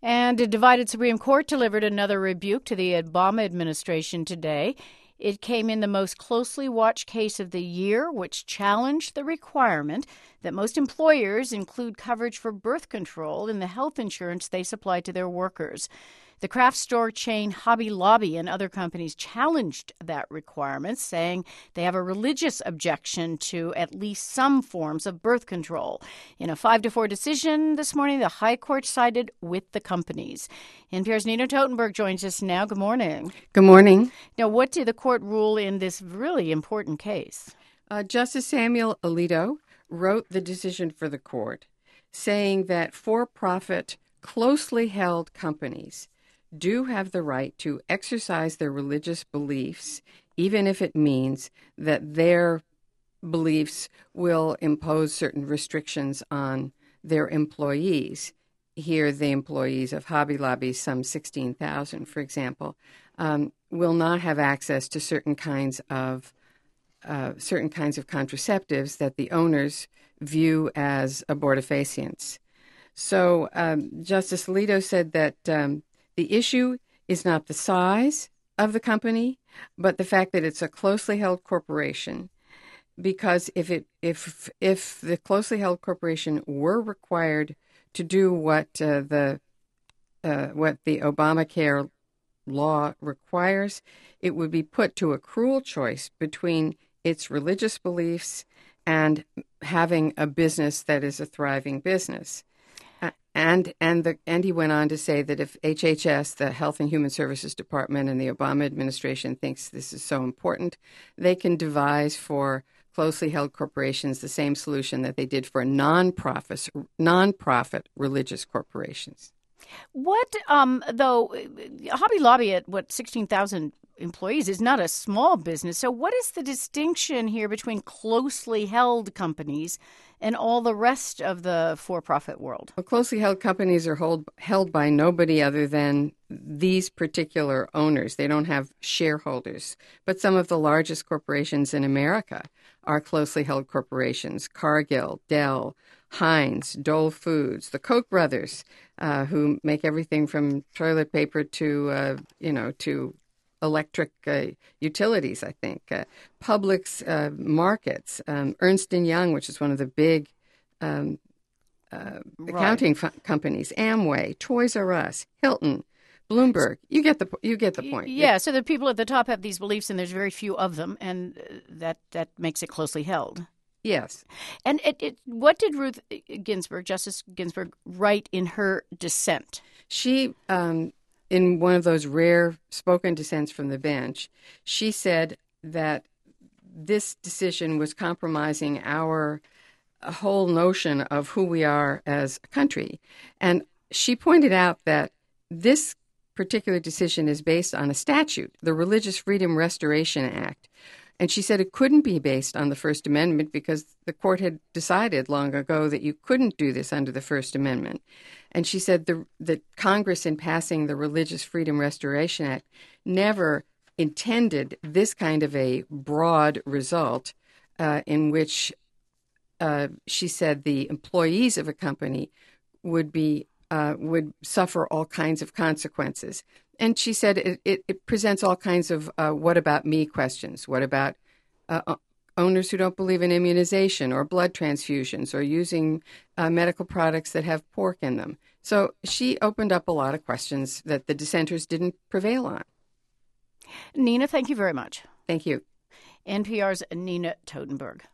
And a divided Supreme Court delivered another rebuke to the Obama administration today. It came in the most closely watched case of the year, which challenged the requirement that most employers include coverage for birth control in the health insurance they supply to their workers. The craft store chain Hobby Lobby and other companies challenged that requirement, saying they have a religious objection to at least some forms of birth control. In a 5-4 decision this morning, the High Court sided with the companies. NPR's Nina Totenberg joins us now. Good morning. Good morning. Now, what did the court rule in this really important case? Justice Samuel Alito wrote the decision for the court, saying that for-profit, closely held companies do have the right to exercise their religious beliefs, even if it means that their beliefs will impose certain restrictions on their employees. Here, the employees of Hobby Lobby, some 16,000, for example, will not have access to certain kinds of contraceptives that the owners view as abortifacients. So Justice Alito said that the issue is not the size of the company, but the fact that it's a closely held corporation. Because if the closely held corporation were required to do what the Obamacare law requires, it would be put to a cruel choice between its religious beliefs and having a business that is a thriving business. And he went on to say that if HHS, the Health and Human Services Department, and the Obama administration thinks this is so important, they can devise for closely held corporations the same solution that they did for nonprofit religious corporations. What, though, Hobby Lobby at 16,000 employees is not a small business. So what is the distinction here between closely held companies and all the rest of the for-profit world? Well, closely held companies are held by nobody other than these particular owners. They don't have shareholders. But some of the largest corporations in America are closely held corporations: Cargill, Dell, Heinz, Dole Foods, the Koch brothers, who make everything from toilet paper to electric utilities, I think. Publix markets, Ernst & Young, which is one of the big accounting companies, Amway, Toys R Us, Hilton, Bloomberg. You get the point. Yeah, so the people at the top have these beliefs, and there's very few of them, and that makes it closely held. Yes. And what did Justice Ginsburg, write in her dissent? She, in one of those rare spoken dissents from the bench, she said that this decision was compromising our whole notion of who we are as a country. And she pointed out that this particular decision is based on a statute, the Religious Freedom Restoration Act. And she said it couldn't be based on the First Amendment because the court had decided long ago that you couldn't do this under the First Amendment. And she said that Congress, in passing the Religious Freedom Restoration Act, never intended this kind of a broad result in which she said the employees of a company would suffer all kinds of consequences. And she said it presents all kinds of what about me questions. What about owners who don't believe in immunization or blood transfusions or using medical products that have pork in them? So she opened up a lot of questions that the dissenters didn't prevail on. Nina, thank you very much. Thank you. NPR's Nina Totenberg.